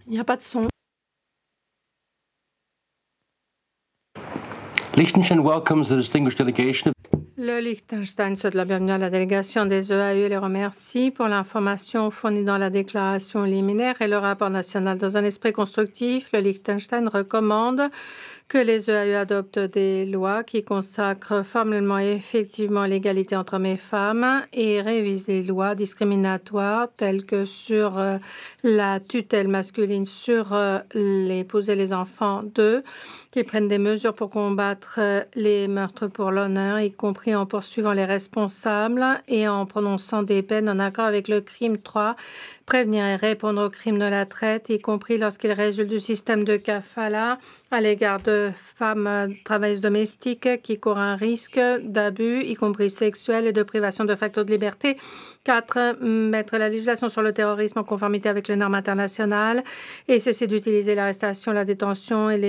Il n'y a pas de son. Liechtenstein welcomes the distinguished delegation. Le Liechtenstein souhaite la bienvenue à la délégation des EAU et les remercie pour l'information fournie dans la déclaration liminaire et le rapport national. Dans un esprit constructif, le Liechtenstein recommande que les EAU adoptent des lois qui consacrent formellement et effectivement l'égalité entre hommes et femmes et révisent les lois discriminatoires telles que sur la tutelle masculine sur l'épouse et les enfants d'eux, qui prennent des mesures pour combattre les meurtres pour l'honneur, y compris en poursuivant les responsables et en prononçant des peines en accord avec le crime 3, prévenir et répondre aux crimes de la traite, y compris lorsqu'ils résultent du système de kafala à l'égard de femmes travailleuses domestiques qui courent un risque d'abus, y compris sexuel et de privation de facto de liberté. 4. Mettre la législation sur le terrorisme en conformité avec les normes internationales et cesser d'utiliser l'arrestation, la détention et les